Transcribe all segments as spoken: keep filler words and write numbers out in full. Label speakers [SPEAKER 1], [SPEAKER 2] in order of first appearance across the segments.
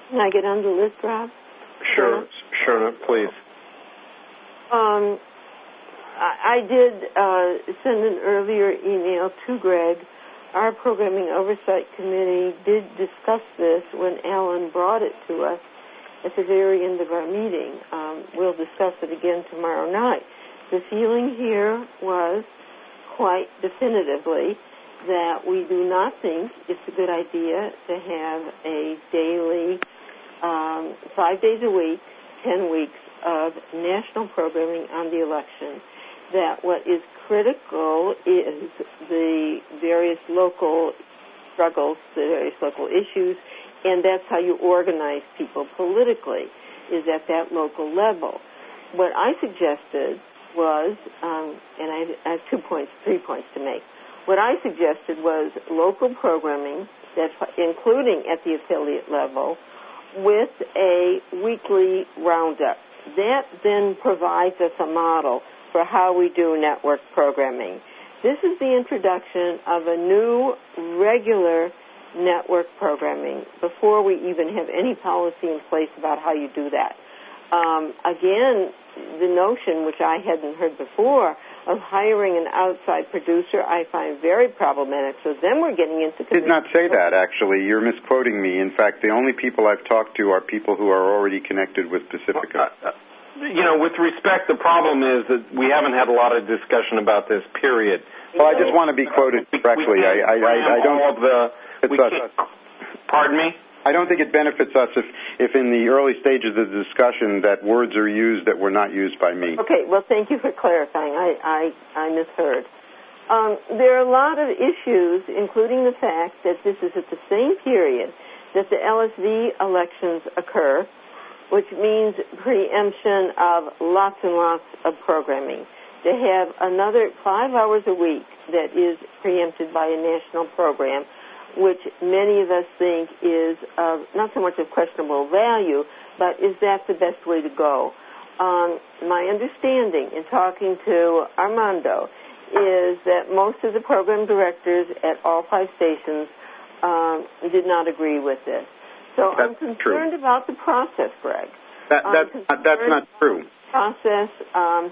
[SPEAKER 1] Can I get on the list, Rob?
[SPEAKER 2] Sure, sure, please.
[SPEAKER 1] Um, I, I did uh, send an earlier email to Greg. Our Programming Oversight Committee did discuss this when Alan brought it to us at the very end of our meeting. Um, we'll discuss it again tomorrow night. The feeling here was quite definitively that we do not think it's a good idea to have a daily, um, five days a week, ten weeks of national programming on the election. That what is critical is the various local struggles, the various local issues, and that's how you organize people politically, is at that local level. What I suggested was, um, and I, I have two points, three points to make. What I suggested was local programming, that's including at the affiliate level, with a weekly roundup. That then provides us a model for how we do network programming. This is the introduction of a new regular network programming before we even have any policy in place about how you do that. Um, again, the notion, which I hadn't heard before, of hiring an outside producer, I find very problematic. So then we're getting into...
[SPEAKER 3] I did not say that, actually. You're misquoting me. In fact, the only people I've talked to are people who are already connected with Pacifica.
[SPEAKER 2] Uh, uh, you know, with respect, the problem is that we haven't had a lot of discussion about this, period.
[SPEAKER 3] Well, I just want to be quoted correctly. I, I, I, I don't...
[SPEAKER 2] All of the, we can't, pardon me?
[SPEAKER 3] I don't think it benefits us if, if in the early stages of the discussion that words are used that were not used by me.
[SPEAKER 1] Okay, well, thank you for clarifying. I, I, I misheard. Um, there are a lot of issues, including the fact that this is at the same period that the L S V elections occur, which means preemption of lots and lots of programming. They have another five hours a week that is preempted by a national program, which many of us think is of not so much of questionable value, but is that the best way to go? Um, my understanding in talking to Armando is that most of the program directors at all five stations um, did not agree with this. So
[SPEAKER 3] that's
[SPEAKER 1] I'm concerned
[SPEAKER 3] true.
[SPEAKER 1] about the process, Greg.
[SPEAKER 3] That, that's, not, that's not true.
[SPEAKER 1] Process um,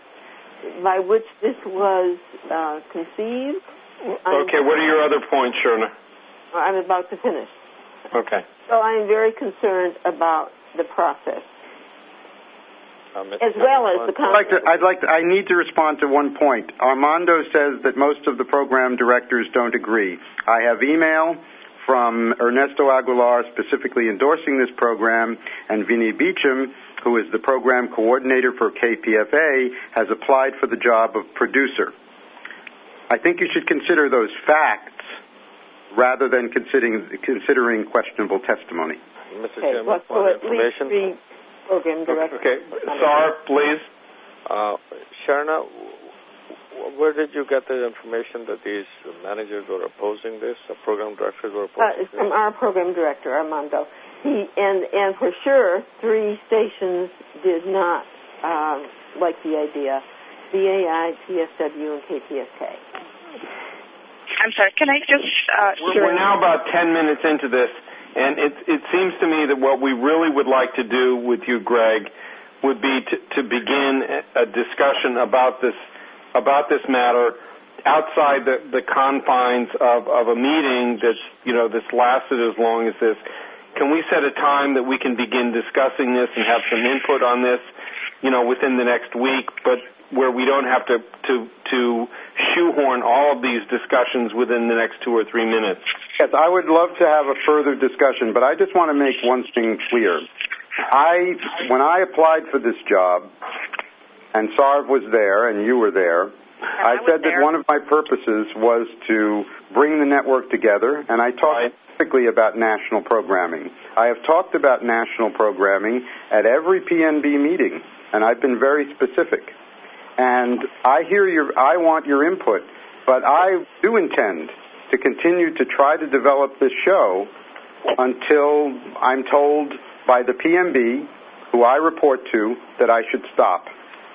[SPEAKER 1] by which this was uh, conceived.
[SPEAKER 2] Okay, what are your other points, Sherna?
[SPEAKER 1] I'm about to finish.
[SPEAKER 2] Okay.
[SPEAKER 1] So I am very concerned about the process, um, as well as the.
[SPEAKER 3] I'd like to. I'd like to. I need to respond to one point. Armando says that most of the program directors don't agree. I have email from Ernesto Aguilar specifically endorsing this program, and Vinnie Beecham, who is the program coordinator for K P F A, has applied for the job of producer. I think you should consider those facts rather than considering considering questionable tesmonesty.
[SPEAKER 4] Mister
[SPEAKER 1] Okay,
[SPEAKER 4] Chairman,
[SPEAKER 1] well,
[SPEAKER 4] for
[SPEAKER 1] at
[SPEAKER 4] information.
[SPEAKER 1] least three program directors.
[SPEAKER 2] Okay, Sar, please.
[SPEAKER 4] Uh, Sharna, where did you get the information that these managers were opposing this, the program directors were opposing
[SPEAKER 1] Uh, it's
[SPEAKER 4] this?
[SPEAKER 1] from our program director, Armando. He and and for sure, three stations did not um, like the idea: B A I, P S W, and K P S K.
[SPEAKER 5] I'm sorry, can I just... Uh,
[SPEAKER 2] we're, we're now about ten minutes into this, and it, it seems to me that what we really would like to do with you, Greg, would be to, to begin a discussion about this about this matter outside the, the confines of, of a meeting that's, you know, that's lasted as long as this. Can we set a time that we can begin discussing this and have some input on this, you know, within the next week, but where we don't have to, to, to shoehorn all of these discussions within the next two or three minutes?
[SPEAKER 3] Yes, I would love to have a further discussion, but I just want to make one thing clear. I, when I applied for this job, and Sarv was there and you were there, I, I said that one of my purposes was to bring the network together, and I talked right. specifically about national programming. I have talked about national programming at every P N B meeting, and I've been very specific. And I hear your, I want your input, but I do intend to continue to try to develop this show until I'm told by the P M B, who I report to, that I should stop.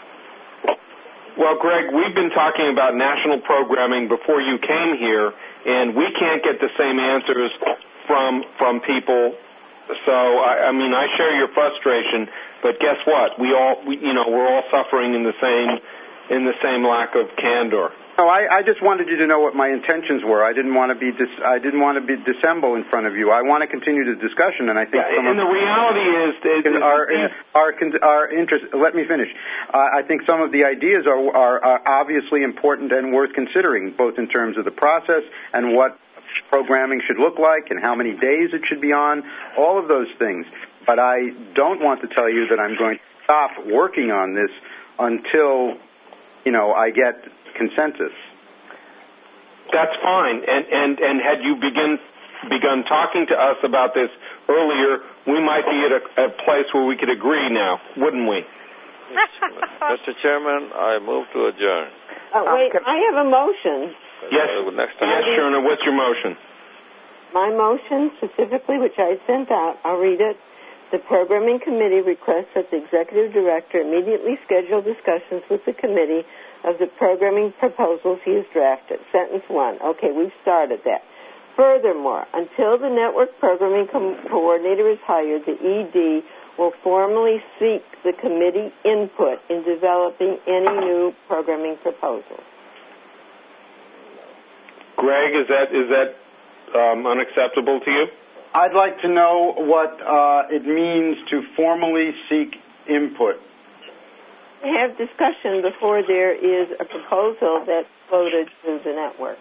[SPEAKER 2] Well, Greg, we've been talking about national programming before you came here, and we can't get the same answers from from people So, I, I mean, I share your frustration, but guess what? We all, we, you know, we're all suffering in the same, in the same lack of candor.
[SPEAKER 3] No, I, I just wanted you to know what my intentions were. I didn't want to be dis, I didn't want to be dissemble in front of you. I want to continue the discussion, and I think
[SPEAKER 2] Yeah,
[SPEAKER 3] some
[SPEAKER 2] and
[SPEAKER 3] of
[SPEAKER 2] the reality is, is, is
[SPEAKER 3] our
[SPEAKER 2] is,
[SPEAKER 3] our our interest. Let me finish. Uh, I think some of the ideas are, are are obviously important and worth considering, both in terms of the process and what programming should look like and how many days it should be on. All of those things. But I don't want to tell you that I'm going to stop working on this until, you know, I get consensus.
[SPEAKER 2] That's fine. And, and, and had you begin, begun talking to us about this earlier, we might be at a, a place where we could agree now, wouldn't we?
[SPEAKER 4] Mister Chairman, I move to adjourn.
[SPEAKER 1] Oh, wait, I have a motion.
[SPEAKER 2] Yes,
[SPEAKER 4] Uh, next time.
[SPEAKER 2] yes, Sherna, what's your motion?
[SPEAKER 1] My motion specifically, which I sent out, I'll read it. The Programming Committee requests that the Executive Director immediately schedule discussions with the committee of the programming proposals he has drafted. Sentence one. Okay, we've started that. Furthermore, until the network programming co- coordinator is hired, the E D will formally seek the committee input in developing any new programming proposals.
[SPEAKER 2] Greg, is that is that um, unacceptable to you?
[SPEAKER 3] I'd like to know what uh, it means to formally seek input.
[SPEAKER 1] Have discussion before there is a proposal that's voted through the network.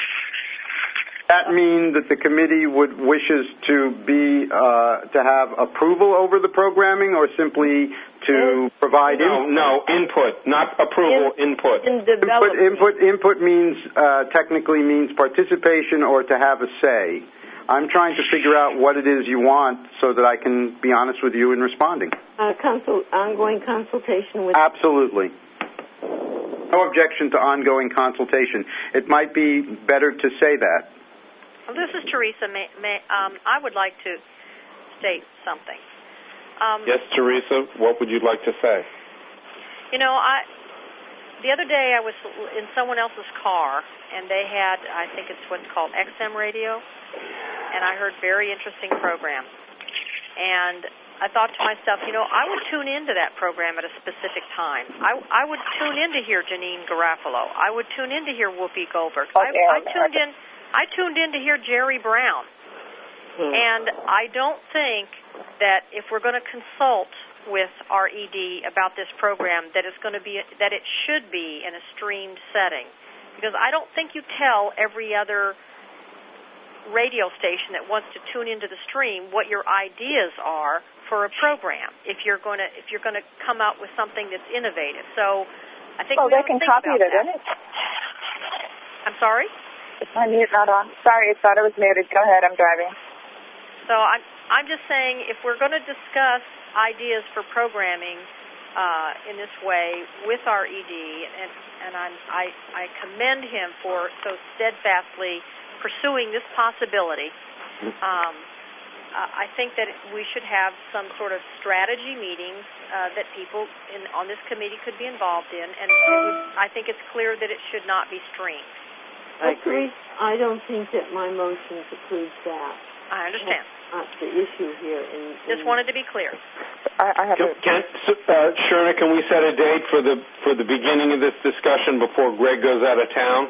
[SPEAKER 3] That mean that the committee would wishes to be uh, to have approval over the programming, or simply to provide
[SPEAKER 2] no,
[SPEAKER 3] input?
[SPEAKER 2] no input, not approval.
[SPEAKER 1] In,
[SPEAKER 2] input.
[SPEAKER 1] In
[SPEAKER 3] Input, input, input means uh, technically means participation or to have a say. I'm trying to figure out what it is you want so that I can be honest with you in responding.
[SPEAKER 1] Uh, consult, ongoing consultation with...
[SPEAKER 3] Absolutely. No objection to ongoing consultation. It might be better to say that.
[SPEAKER 6] Well, this is Teresa. May, may, um, I would like to state something. Um,
[SPEAKER 2] Yes, Teresa, what would you like to say?
[SPEAKER 6] You know, I the other day I was in someone else's car, and they had, I think it's what's called X M radio, and I heard very interesting program. And I thought to myself, you know, I would tune into that program at a specific time. I, I would tune in to hear Janine Garofalo. I would tune in to hear Whoopi Goldberg.
[SPEAKER 5] Okay,
[SPEAKER 6] I, I
[SPEAKER 5] okay,
[SPEAKER 6] tuned
[SPEAKER 5] okay.
[SPEAKER 6] in. I tuned in to hear Jerry Brown.
[SPEAKER 1] Hmm.
[SPEAKER 6] And I don't think that if we're going to consult with our E D about this program, that it's going to be that it should be in a streamed setting, because I don't think you tell every other radio station that wants to tune into the stream what your ideas are for a program. If you're going to if you're going to come out with something that's innovative, so I think
[SPEAKER 5] Well,
[SPEAKER 6] we
[SPEAKER 5] they
[SPEAKER 6] don't
[SPEAKER 5] can
[SPEAKER 6] think
[SPEAKER 5] copy
[SPEAKER 6] about
[SPEAKER 5] it,
[SPEAKER 6] that.
[SPEAKER 5] isn't it?
[SPEAKER 6] I'm sorry.
[SPEAKER 5] My mute not on. Sorry, I thought it was muted. Go ahead, I'm driving.
[SPEAKER 6] So I'm I'm just saying, if we're going to discuss ideas for programming uh, in this way with our E D, and and I'm, I I commend him for so steadfastly pursuing this possibility. Um, uh, I think that we should have some sort of strategy meetings uh, that people in, on this committee could be involved in, and it would, I think it's clear that it should not be streamed.
[SPEAKER 1] I agree. I don't think that my motion precludes that.
[SPEAKER 6] I understand.
[SPEAKER 1] That's the issue here. In, in
[SPEAKER 6] Just wanted to be clear.
[SPEAKER 7] I, I have
[SPEAKER 2] Can,
[SPEAKER 7] a,
[SPEAKER 2] can, uh, Sherna, can we set a date for the for the beginning of this discussion before Greg goes out of town?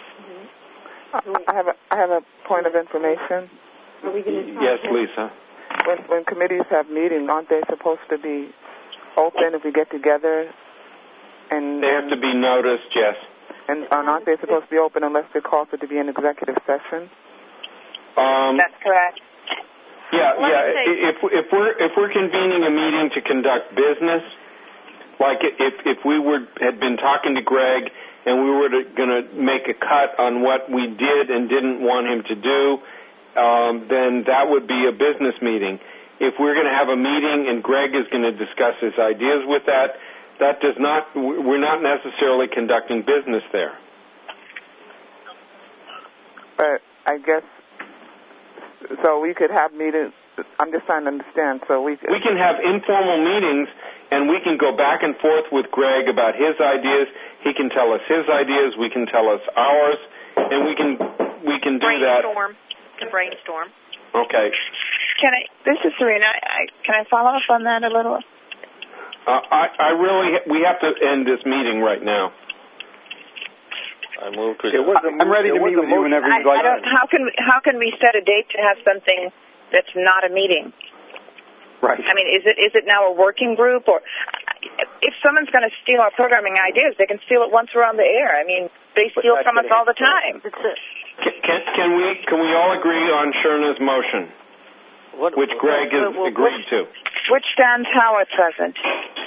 [SPEAKER 7] I have a, I have a point of information.
[SPEAKER 1] Are we going to
[SPEAKER 2] Yes, Lisa.
[SPEAKER 7] When when committees have meetings, aren't they supposed to be open if we get together? And
[SPEAKER 2] They have to be noticed, yes.
[SPEAKER 7] and are not they supposed to be open unless they're called for to be an executive session?
[SPEAKER 2] Um,
[SPEAKER 5] That's correct.
[SPEAKER 2] yeah,
[SPEAKER 6] Let
[SPEAKER 2] yeah.
[SPEAKER 6] me say-
[SPEAKER 2] If if we're if we're convening a meeting to conduct business, like if if we were had been talking to Greg and we were going to make a cut on what we did and didn't want him to do, um, then that would be a business meeting. If we're going to have a meeting and Greg is going to discuss his ideas with that, that does not, we're not necessarily conducting business there.
[SPEAKER 7] But I guess so. We could have meetings. I'm just trying to understand. So we could,
[SPEAKER 2] We can have informal meetings, and we can go back and forth with Greg about his ideas. He can tell us his ideas. We can tell us ours, and we can we can do that.
[SPEAKER 6] Brainstorm. To brainstorm.
[SPEAKER 2] Okay.
[SPEAKER 5] can I? This is Serena. I, can I follow up on that a little?
[SPEAKER 2] Uh, I, I really, we have to end this meeting right now.
[SPEAKER 4] I move to.
[SPEAKER 3] I'm ready to meet with you whenever you'd like.
[SPEAKER 5] I don't, how can we, how can we set a date to have something that's not a meeting?
[SPEAKER 3] Right.
[SPEAKER 5] I mean, is it is it now a working group, or if someone's going to steal our programming ideas, they can steal it once we're on the air. I mean, they steal from us all the time.
[SPEAKER 6] That's it.
[SPEAKER 2] Can, can we can we all agree on Sherna's motion,
[SPEAKER 4] What,
[SPEAKER 2] which Greg has
[SPEAKER 6] well, well,
[SPEAKER 2] agreed to?
[SPEAKER 5] Which stands how at present?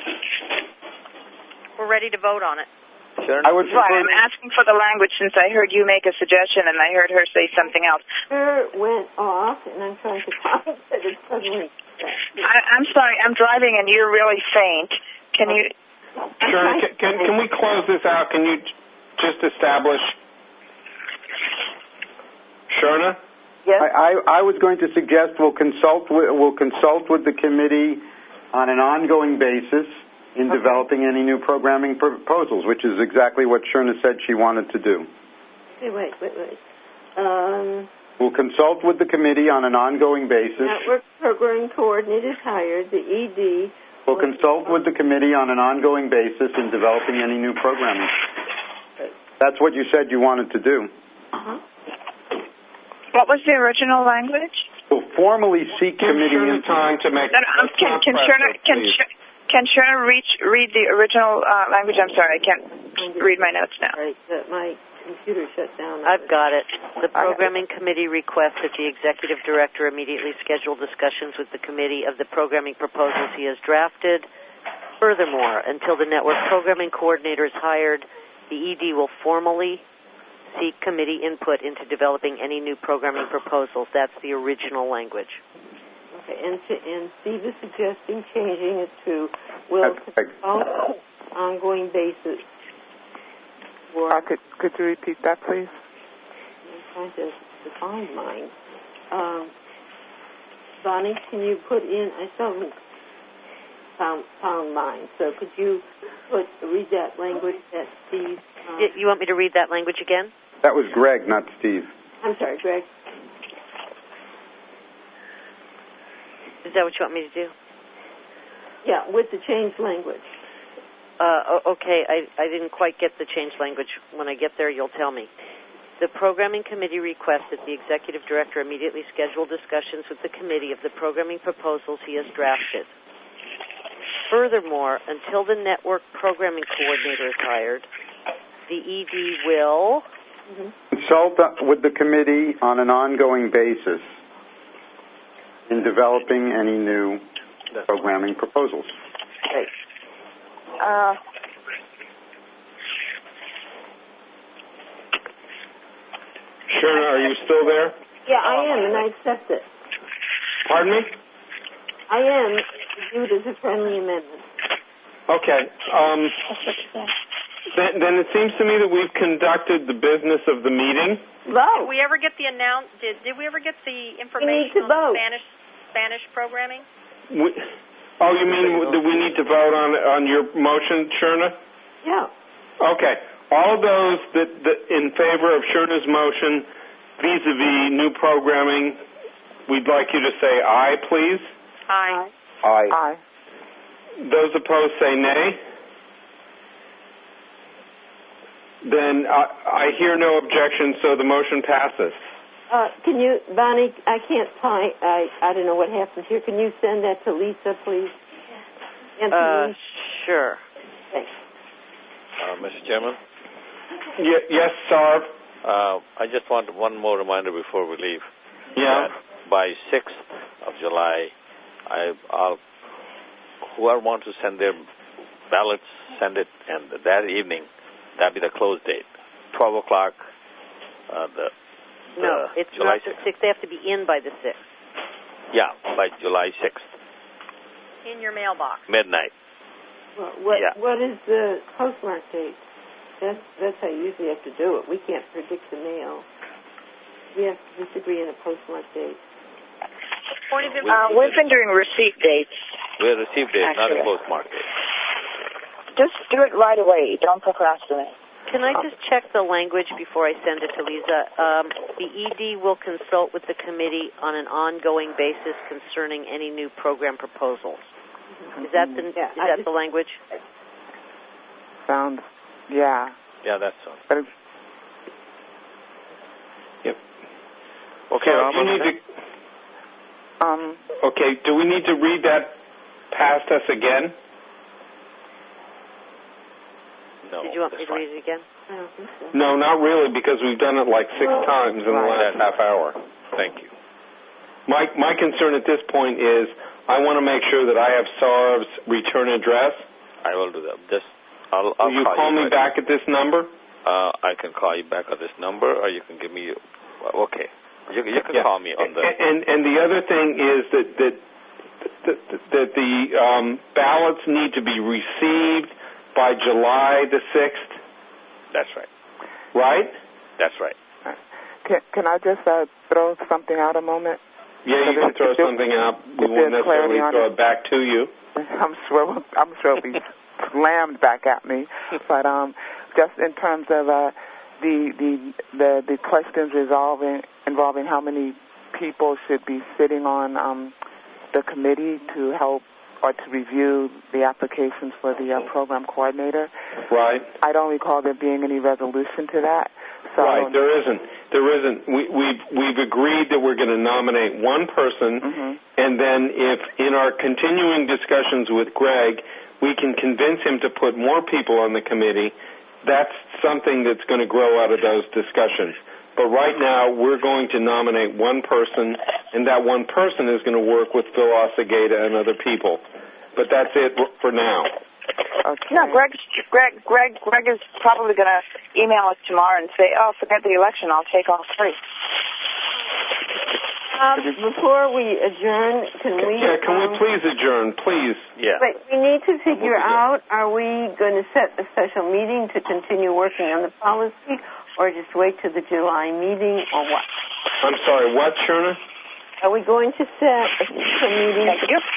[SPEAKER 6] We're ready to vote on it.
[SPEAKER 3] I would
[SPEAKER 5] Right, I'm asking for the language since I heard you make a suggestion and I heard her say something else.
[SPEAKER 1] Her went off, and I'm trying to find it. It suddenly.
[SPEAKER 5] I, I'm sorry, I'm driving and you're really faint. Can you?
[SPEAKER 2] Sherna, can, can, can we close this out? Can you just establish? Sherna?
[SPEAKER 5] Yes.
[SPEAKER 3] I, I, I was going to suggest we'll consult with, we'll consult with the committee on an ongoing basis in okay. developing any new programming proposals, which is exactly what Sherna said she wanted to do.
[SPEAKER 1] Okay, wait, wait, wait. Um,
[SPEAKER 3] we'll consult with the committee on an ongoing basis.
[SPEAKER 1] Network program coordinator is hired. The E D.
[SPEAKER 3] We'll consult with the committee on an ongoing basis in developing any new programming. That's what you said you wanted to do.
[SPEAKER 1] Uh-huh.
[SPEAKER 5] What was the original language?
[SPEAKER 3] We'll formally seek
[SPEAKER 2] Give
[SPEAKER 3] committee
[SPEAKER 2] Sherna time to make.
[SPEAKER 5] No, no, um, can can Sherna can can Sherna reach read the original uh, language? I'm sorry, I can't read my notes now.
[SPEAKER 1] Right, uh, my computer shut down.
[SPEAKER 8] I've got it. The programming committee requests that the executive director immediately schedule discussions with the committee of the programming proposals he has drafted. Furthermore, until the network programming coordinator is hired, the E D will formally seek committee input into developing any new programming proposals. That's the original language.
[SPEAKER 1] Okay, and, to, and Steve is suggesting changing it to will consult ongoing basis.
[SPEAKER 7] Or, uh, could, could you repeat that, please?
[SPEAKER 1] I'm trying to, to find mine. Um, Bonnie, can you put in, I still haven't found, found mine, so could you put, read that language that Steve... Um,
[SPEAKER 8] you want me to read that language again?
[SPEAKER 3] That was Greg, not Steve.
[SPEAKER 1] I'm sorry, Greg.
[SPEAKER 8] Is that what you want me to do?
[SPEAKER 1] Yeah, with the changed language.
[SPEAKER 8] Uh, okay, I, I didn't quite get the changed language. When I get there, you'll tell me. The programming committee requests that the executive director immediately schedule discussions with the committee of the programming proposals he has drafted. Furthermore, until the network programming coordinator is hired, the E D will
[SPEAKER 3] mm-hmm. consult with the committee on an ongoing basis in developing any new programming proposals.
[SPEAKER 5] Okay. Uh,
[SPEAKER 2] Sherna, are you still there?
[SPEAKER 1] Yeah, I am, and I accept it.
[SPEAKER 2] Pardon me?
[SPEAKER 1] I am viewed as a friendly amendment.
[SPEAKER 2] Okay. Um, then, then it seems to me that we've conducted the business of the meeting.
[SPEAKER 1] Vote.
[SPEAKER 6] Did we ever get the announce? Did, did we ever get the
[SPEAKER 1] We need
[SPEAKER 6] information
[SPEAKER 1] to
[SPEAKER 6] on
[SPEAKER 1] vote.
[SPEAKER 6] Spanish Spanish programming?
[SPEAKER 2] We, oh, you mean that we need to vote on on your motion, Sherna?
[SPEAKER 1] Yeah.
[SPEAKER 2] Okay. All those that, that in favor of Sherna's motion vis-a-vis new programming, we'd like you to say aye, please.
[SPEAKER 6] Aye.
[SPEAKER 3] Aye.
[SPEAKER 7] Aye.
[SPEAKER 2] Those opposed say nay. Then I, I hear no objection, so the motion passes.
[SPEAKER 1] Uh, can you, Bonnie, I can't find, I, I don't know what happened here. Can you send that to Lisa, please? And to
[SPEAKER 8] Uh,
[SPEAKER 1] me?
[SPEAKER 8] sure.
[SPEAKER 1] Thanks.
[SPEAKER 4] Uh, Mister Chairman?
[SPEAKER 2] Y- yes, Sarv?
[SPEAKER 4] Uh, I just want one more reminder before we leave.
[SPEAKER 2] Yeah.
[SPEAKER 4] That by sixth of July, I, I'll, whoever wants to send their ballots, send it, and that evening, that'll be the close date. twelve o'clock, uh, the, the
[SPEAKER 8] No, it's
[SPEAKER 4] July
[SPEAKER 8] not the sixth. They have to be in by the sixth.
[SPEAKER 4] Yeah, by July sixth.
[SPEAKER 6] In your mailbox.
[SPEAKER 4] Midnight.
[SPEAKER 1] Well, what,
[SPEAKER 4] Yeah.
[SPEAKER 1] what is the postmark date? That's, that's how you usually have to do it. We can't predict the mail. We have to disagree on a postmark date.
[SPEAKER 6] Point of
[SPEAKER 4] We-
[SPEAKER 5] uh, we've been doing receipt dates.
[SPEAKER 4] We'll receive date, not a
[SPEAKER 5] Actually.
[SPEAKER 4] postmark date.
[SPEAKER 5] Just do it right away. Don't procrastinate.
[SPEAKER 8] Can I just check the language before I send it to Lisa? Um, the E D will consult with the committee on an ongoing basis concerning any new program proposals. Is that the,
[SPEAKER 1] Yeah,
[SPEAKER 8] is that the language?
[SPEAKER 7] Sounds, yeah.
[SPEAKER 4] Yeah, that's all.
[SPEAKER 7] But it's,
[SPEAKER 2] Yep.
[SPEAKER 4] Okay,
[SPEAKER 2] So
[SPEAKER 4] Rob,
[SPEAKER 2] you need to,
[SPEAKER 7] um,
[SPEAKER 2] okay, do we need to read that past us again?
[SPEAKER 4] No,
[SPEAKER 8] Did you want me
[SPEAKER 4] that's
[SPEAKER 8] to read
[SPEAKER 4] fine.
[SPEAKER 8] it again?
[SPEAKER 1] I don't think so.
[SPEAKER 2] No, not really, because we've done it like six times in the
[SPEAKER 7] Right.
[SPEAKER 2] last half hour.
[SPEAKER 4] Thank you.
[SPEAKER 2] My my concern at this point is I want to make sure that I have S A R V's return address.
[SPEAKER 4] I will do that. Just, I'll, I'll
[SPEAKER 2] Will you
[SPEAKER 4] call,
[SPEAKER 2] call me
[SPEAKER 4] right
[SPEAKER 2] back at this number?
[SPEAKER 4] Uh, I can call you back at this number, or you can give me. Okay, you, you can
[SPEAKER 2] Yeah.
[SPEAKER 4] call me on the.
[SPEAKER 2] And and the other thing is that that that, that the um, ballots need to be received by July the sixth.
[SPEAKER 4] That's right.
[SPEAKER 2] Right?
[SPEAKER 4] That's right.
[SPEAKER 7] can, can I just uh, throw something out a moment?
[SPEAKER 2] Yeah, you
[SPEAKER 7] So
[SPEAKER 2] can throw
[SPEAKER 7] there-
[SPEAKER 2] something out. We
[SPEAKER 7] if
[SPEAKER 2] won't
[SPEAKER 7] there's clarity
[SPEAKER 2] necessarily
[SPEAKER 7] on
[SPEAKER 2] throw
[SPEAKER 7] it.
[SPEAKER 2] it back to you.
[SPEAKER 7] I'm sure I'm sure it'll be slammed back at me. But um, just in terms of uh, the the the the questions resolving involving how many people should be sitting on um, the committee to help or to review the applications for the uh, program coordinator.
[SPEAKER 2] Right.
[SPEAKER 7] I don't recall there being any resolution to that. So
[SPEAKER 2] Right, there isn't. There isn't. We, we've we've agreed that we're going to nominate one person,
[SPEAKER 7] Mhm.
[SPEAKER 2] and then if in our continuing discussions with Greg, we can convince him to put more people on the committee, that's something that's going to grow out of those discussions. But right now, we're going to nominate one person, and that one person is going to work with Phil Osagata and other people. But that's it for now.
[SPEAKER 7] Okay.
[SPEAKER 5] No, Greg, Greg, Greg, Greg is probably going to email us tomorrow and say, "Oh, forget the election. I'll take all three."
[SPEAKER 1] Um, before we adjourn, can we?
[SPEAKER 2] Yeah, can
[SPEAKER 1] um,
[SPEAKER 2] we please adjourn, please?
[SPEAKER 4] Yeah.
[SPEAKER 1] Wait, we need to figure
[SPEAKER 4] We'll be
[SPEAKER 1] out, are we going to set a special meeting to continue working on the policy, or just wait to the July meeting, or what?
[SPEAKER 2] I'm sorry, what, Sherna?
[SPEAKER 1] Are we going to set a special meeting
[SPEAKER 5] Thank you.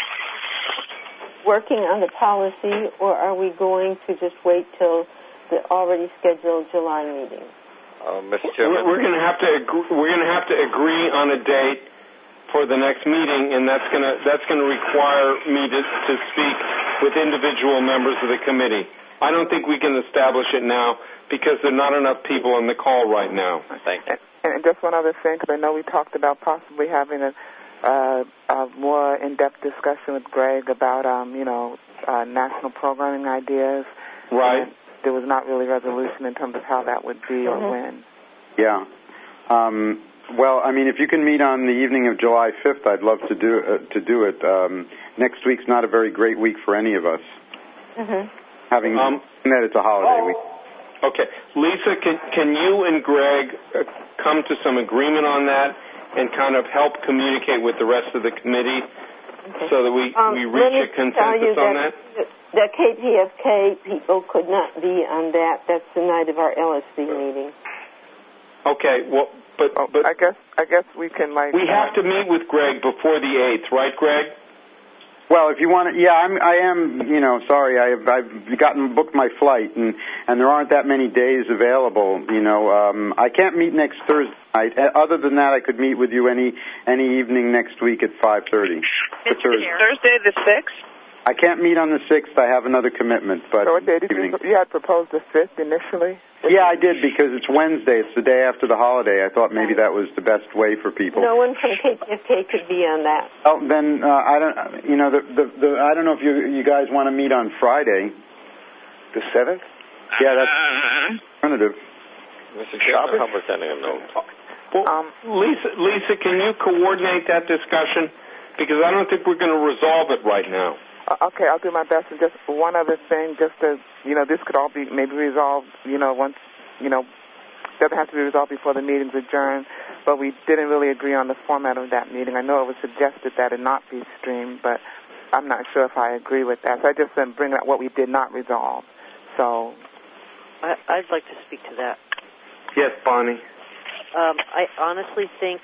[SPEAKER 1] working on the policy, or are we going to just wait till the already scheduled July meeting?
[SPEAKER 4] Uh, Mister
[SPEAKER 2] We're,
[SPEAKER 4] Chairman.
[SPEAKER 2] we're going to have to agree, we're going to have to agree on a date for the next meeting, and that's going to that's going to require me to, to speak with individual members of the committee. I don't think we can establish it now because there are not enough people on the call right now.
[SPEAKER 4] Thank you.
[SPEAKER 7] And, and just one other thing, because I know we talked about possibly having a, uh, a more in-depth discussion with Greg about, um, you know, uh, national programming ideas.
[SPEAKER 2] Right.
[SPEAKER 7] And there was not really resolution in terms of how that would be or
[SPEAKER 1] Mhm.
[SPEAKER 7] when.
[SPEAKER 3] Yeah. Um, well, I mean, if you can meet on the evening of July fifth, I'd love to do uh, to do it. Um, next week's not a very great week for any of us,
[SPEAKER 1] Mm-hmm.
[SPEAKER 3] having
[SPEAKER 2] Um,
[SPEAKER 3] that it's a holiday week.
[SPEAKER 2] Okay. Lisa, can, can you and Greg uh, come to some agreement on that and kind of help communicate with the rest of the committee so that we,
[SPEAKER 1] Um,
[SPEAKER 2] we
[SPEAKER 1] let
[SPEAKER 2] reach
[SPEAKER 1] me
[SPEAKER 2] a
[SPEAKER 1] tell
[SPEAKER 2] consensus
[SPEAKER 1] you
[SPEAKER 2] on
[SPEAKER 1] that,
[SPEAKER 2] that?
[SPEAKER 1] the K P F K people could not be on that. That's the night of our L S C meeting.
[SPEAKER 2] Okay. Well, but,
[SPEAKER 7] Oh,
[SPEAKER 2] but
[SPEAKER 7] I guess I guess we can like.
[SPEAKER 2] we have to meet with Greg before the eighth, right, Greg?
[SPEAKER 3] Well, if you want to, yeah, I'm, I am, you know, sorry, I've, I've gotten booked my flight, and, and there aren't that many days available, you know. Um, I can't meet next Thursday night. Uh, Other than that, I could meet with you any any evening next week at five thirty.
[SPEAKER 5] Thursday the sixth.
[SPEAKER 3] I can't meet on the sixth. I have another commitment, but
[SPEAKER 7] So what day did you,
[SPEAKER 3] evening.
[SPEAKER 7] you had proposed the fifth initially?
[SPEAKER 3] Yeah, I did because it's Wednesday. It's the day after the holiday. I thought maybe that was the best way for people.
[SPEAKER 1] No one from K P F K could be on that.
[SPEAKER 3] Oh, then uh, I don't. You know, the, the the I don't know if you you guys want to meet on Friday, the seventh. Yeah, that's alternative.
[SPEAKER 4] Mister Chairman, how about sending a note?
[SPEAKER 2] Well,
[SPEAKER 7] Um,
[SPEAKER 2] Lisa, Lisa, can you coordinate that discussion? Because I don't think we're going to resolve it right now.
[SPEAKER 7] Uh, okay, I'll do my best. And just one other thing, just to, you know, this could all be maybe resolved, you know, once, you know, doesn't have to be resolved before the meeting's adjourned, but we didn't really agree on the format of that meeting. I know it was suggested that it not be streamed, but I'm not sure if I agree with that. So I just am bringing up what we did not resolve. So,
[SPEAKER 8] I, I'd like to speak to that.
[SPEAKER 2] Yes, Bonnie.
[SPEAKER 8] Um, I honestly think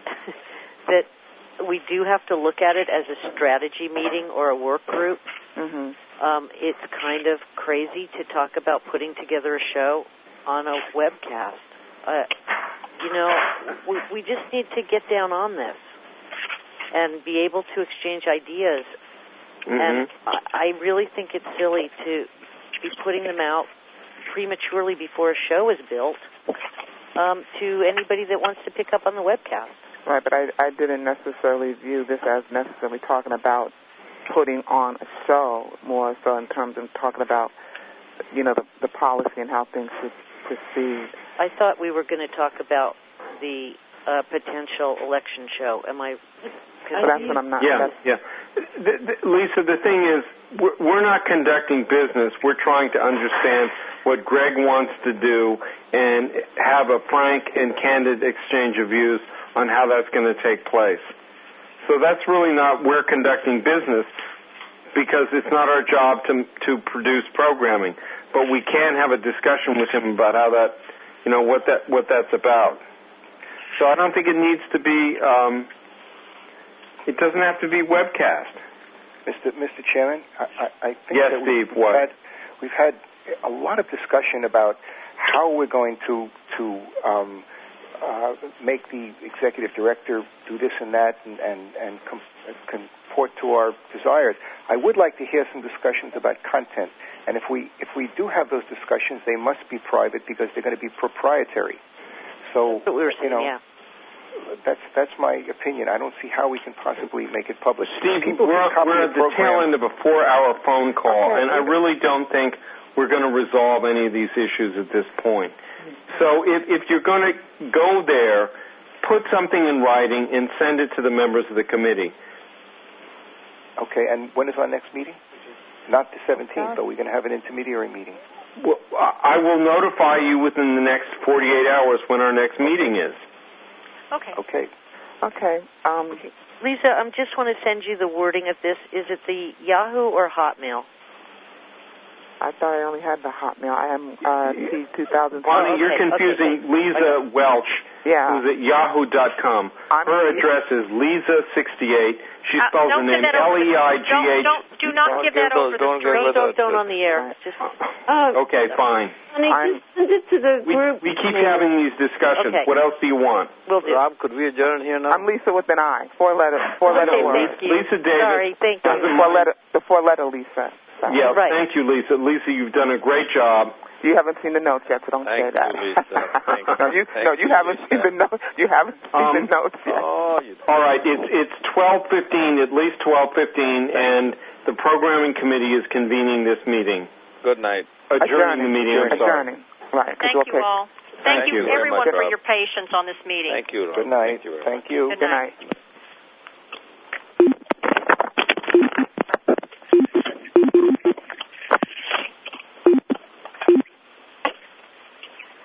[SPEAKER 8] that we do have to look at it as a strategy meeting or a work group.
[SPEAKER 7] mm-hmm.
[SPEAKER 8] Um, it's kind of crazy to talk about putting together a show on a webcast. Uh, you know, we, we just need to get down on this and be able to exchange ideas.
[SPEAKER 2] Mm-hmm.
[SPEAKER 8] And I, I really think it's silly to be putting them out prematurely before a show is built um, to anybody that wants to pick up on the webcast.
[SPEAKER 7] Right, but I, I didn't necessarily view this as necessarily talking about putting on a show, more so in terms of talking about, you know, the, the policy and how things should proceed.
[SPEAKER 8] I thought we were going to talk about the uh, potential election show. Am I?
[SPEAKER 7] But that's what I'm not.
[SPEAKER 2] Yeah,
[SPEAKER 7] that's,
[SPEAKER 2] yeah. The, the, Lisa, the thing is, we're, we're not conducting business. We're trying to understand what Greg wants to do and have a frank and candid exchange of views on how that's going to take place. So that's really not we're conducting business, because it's not our job to to produce programming. But we can have a discussion with him about how that, you know, what that what that's about. So I don't think it needs to be. Um, it doesn't have to be webcast.
[SPEAKER 9] Mister Mister Chairman, I, I, I think
[SPEAKER 2] yes,
[SPEAKER 9] that
[SPEAKER 2] Steve.
[SPEAKER 9] We've,
[SPEAKER 2] what?
[SPEAKER 9] Had, we've had a lot of discussion about how we're going to to um, uh, make the executive director do this and that and and, and com- comport to our desires. I would like to hear some discussions about content. And if we if we do have those discussions, they must be private because they're going to be proprietary. So
[SPEAKER 8] that's what we were saying,
[SPEAKER 9] you know,
[SPEAKER 8] yeah.
[SPEAKER 9] that's that's my opinion. I don't see how we can possibly make it public.
[SPEAKER 2] Steve,
[SPEAKER 9] People
[SPEAKER 2] we're,
[SPEAKER 9] can copy
[SPEAKER 2] we're
[SPEAKER 9] the
[SPEAKER 2] at the tail
[SPEAKER 9] program.
[SPEAKER 2] end of a four-hour phone call,
[SPEAKER 9] Okay.
[SPEAKER 2] and I really don't think we're going to resolve any of these issues at this point. So if, if you're going to go there, put something in writing and send it to the members of the committee.
[SPEAKER 9] Okay, and when is our next meeting? Not the seventeenth, but we're going to have an intermediary meeting.
[SPEAKER 2] Well, I will notify you within the next forty-eight hours when our next meeting is.
[SPEAKER 6] Okay.
[SPEAKER 9] Okay.
[SPEAKER 7] okay. Um,
[SPEAKER 8] Lisa, I just want to send you the wording of this. Is it the Yahoo or Hotmail?
[SPEAKER 7] I thought I only had the Hotmail. I am uh, T two thousand.
[SPEAKER 2] Bonnie,
[SPEAKER 8] Oh, okay,
[SPEAKER 2] you're confusing
[SPEAKER 8] okay.
[SPEAKER 2] Lisa Welch,
[SPEAKER 7] Yeah.
[SPEAKER 2] who's at yahoo dot com.
[SPEAKER 7] I'm
[SPEAKER 2] Her
[SPEAKER 7] Lisa.
[SPEAKER 2] address is Lisa sixty-eight. She
[SPEAKER 6] Uh,
[SPEAKER 2] spells
[SPEAKER 6] don't
[SPEAKER 2] her
[SPEAKER 6] give
[SPEAKER 2] name
[SPEAKER 6] that over
[SPEAKER 2] L E I G H.
[SPEAKER 6] Don't, don't, do not
[SPEAKER 4] Don't
[SPEAKER 6] give
[SPEAKER 4] give
[SPEAKER 6] that
[SPEAKER 4] those-
[SPEAKER 6] over
[SPEAKER 4] don't
[SPEAKER 6] the
[SPEAKER 4] give
[SPEAKER 6] street.
[SPEAKER 8] Don't, don't,
[SPEAKER 4] the-
[SPEAKER 8] don't on the air. Just
[SPEAKER 1] Uh,
[SPEAKER 2] Okay, fine.
[SPEAKER 1] Honey,
[SPEAKER 2] I'm-
[SPEAKER 1] just send it to the
[SPEAKER 2] We,
[SPEAKER 1] group.
[SPEAKER 2] we keep having these discussions.
[SPEAKER 8] Okay.
[SPEAKER 2] What else do you want?
[SPEAKER 8] will do.
[SPEAKER 4] Rob, could we adjourn here now?
[SPEAKER 7] I'm Lisa with an I. Four letter. Four letter
[SPEAKER 8] Okay,
[SPEAKER 7] word.
[SPEAKER 8] thank you.
[SPEAKER 2] Lisa Davis.
[SPEAKER 8] Sorry, thank you.
[SPEAKER 2] doesn't
[SPEAKER 7] Four
[SPEAKER 2] mind-
[SPEAKER 7] letter. The four letter Lisa. Sorry.
[SPEAKER 2] Yeah,
[SPEAKER 8] Right.
[SPEAKER 2] thank you, Lisa. Lisa, you've done a great job.
[SPEAKER 7] You haven't seen the notes yet, so don't
[SPEAKER 4] Thank
[SPEAKER 7] say that.
[SPEAKER 4] you, Lisa. Thank
[SPEAKER 7] no, you,
[SPEAKER 4] Thank
[SPEAKER 7] no, you
[SPEAKER 4] you,
[SPEAKER 7] haven't
[SPEAKER 4] Lisa.
[SPEAKER 7] seen the notes. You haven't seen
[SPEAKER 2] Um,
[SPEAKER 7] the notes yet.
[SPEAKER 4] Oh, you
[SPEAKER 2] All right, it's it's twelve fifteen, at least twelve fifteen, and the programming committee is convening this meeting.
[SPEAKER 4] Good night.
[SPEAKER 2] Adjourning, the meeting. I'm sorry.
[SPEAKER 7] Adjourning. Right. 'cause
[SPEAKER 6] Thank
[SPEAKER 7] we'll
[SPEAKER 6] you
[SPEAKER 7] take-
[SPEAKER 6] all.
[SPEAKER 2] Thank
[SPEAKER 6] Thank, you,
[SPEAKER 2] you very
[SPEAKER 6] everyone,
[SPEAKER 4] much,
[SPEAKER 6] for
[SPEAKER 4] Rob.
[SPEAKER 6] your patience on this meeting.
[SPEAKER 4] Thank you, Rob.
[SPEAKER 9] Good night.
[SPEAKER 4] Thank you very much.
[SPEAKER 9] Thank you.
[SPEAKER 6] Good
[SPEAKER 7] Good
[SPEAKER 6] night.
[SPEAKER 7] night.